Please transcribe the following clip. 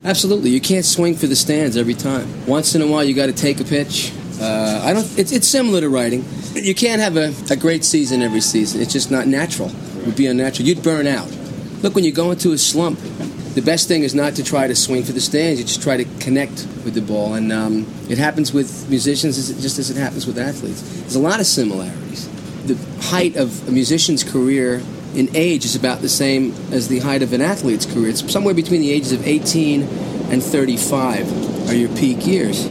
Absolutely. You can't swing for the stands every time. Once in a while, you got to take a pitch. It's similar to writing. You can't have a great season every season. It's just not natural. It would be unnatural. You'd burn out. Look, when you go into a slump, the best thing is not to try to swing for the stands. You just try to connect with the ball. And it happens with musicians just as it happens with athletes. There's a lot of similarities. The height of a musician's career in age is about the same as the height of an athlete's career. It's somewhere between the ages of 18 and 35 are your peak years.